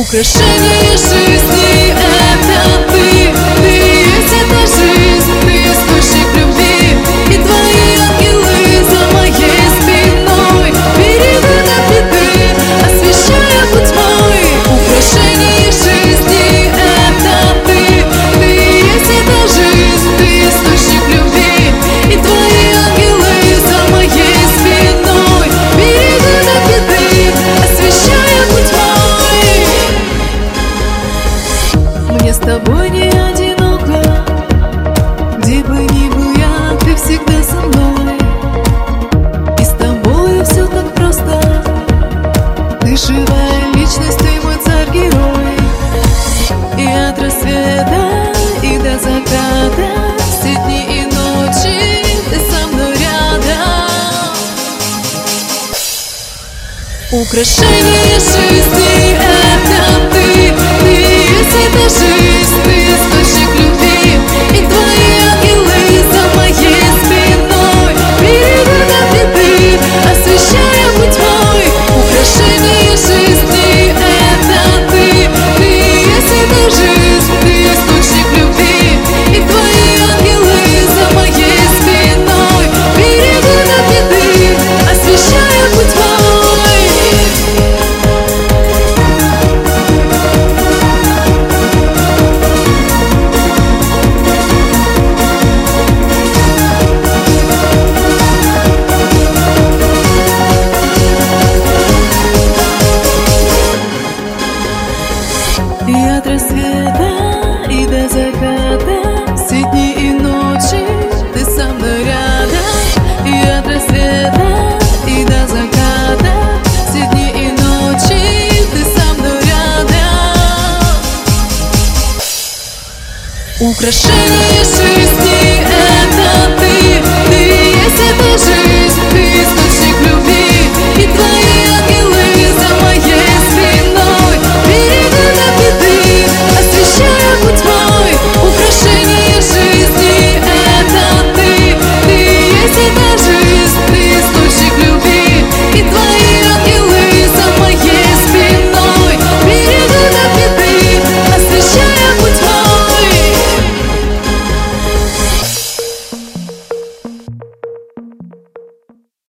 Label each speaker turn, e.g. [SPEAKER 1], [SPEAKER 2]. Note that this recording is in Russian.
[SPEAKER 1] Украшение жизни — это ты. Ты есть эта жизнь, ты источник любви. И твои ангелы за моей спиной берегут от беды, освещая путь мой. Украшение жизни — это ты. Ты есть эта жизнь, ты источник любви. И твои ангелы за моей спиной берегут от беды, освещая путь мой. Мне с тобой не одиноко, где бы ни был я, ты всегда со мной. И с тобой все так просто, ты живая личность, ты мой царь-герой. И от рассвета и до заката, все дни и ночи ты со мной рядом. Украшение жизни — это ты. Ты есть эта жизнь, ты источник любви. И твои ангелы за моей спиной берегут от беды, освещая путь мой. Украшение жизни — это ты. Ты есть эта жизнь, ты источник любви. И твои ангелы за моей спиной берегут от беды, освещая путь мой. И от рассвета и до заката, все дни и ночи ты со мной рядом. И от рассвета и до заката, все дни и ночи ты со мной рядом. Украшение